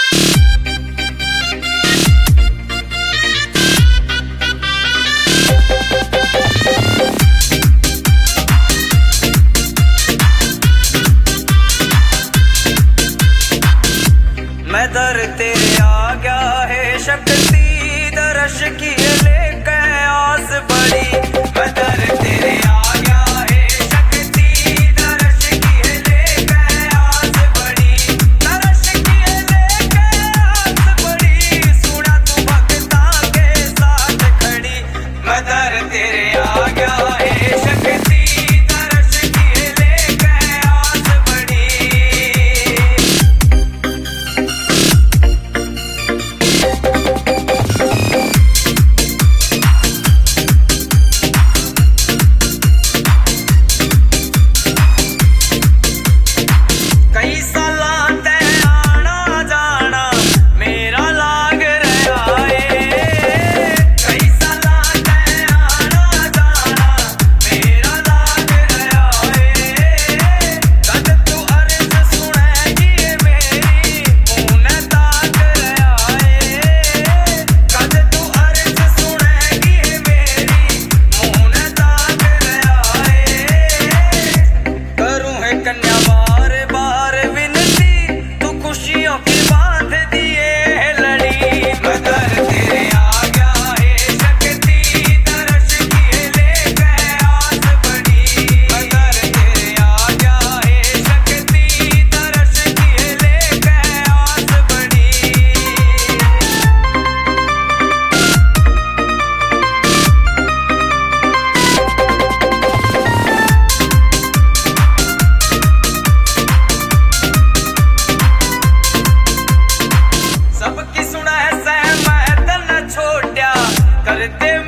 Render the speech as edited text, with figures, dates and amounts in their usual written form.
मैं दर तेरे आ गया है शक्ति दर्श की लेके आस बड़ी। मैं दर तेरे आ गया है शक्ति दर्श की लेके आस बड़ी। दर्श की लेके आस बड़ी सुना तू भक्ता के साथ खड़ी। मैं दर तेरे आ गया है शक्ति दर्श की लेके आस बड़ी। करते